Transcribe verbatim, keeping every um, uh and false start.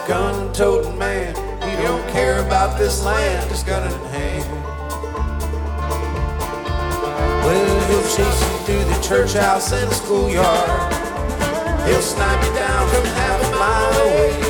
gun-toting man. He don't care about this land, just gun in hand. Well, he'll chase you through the church house and the schoolyard. He'll snipe you down from half a mile away.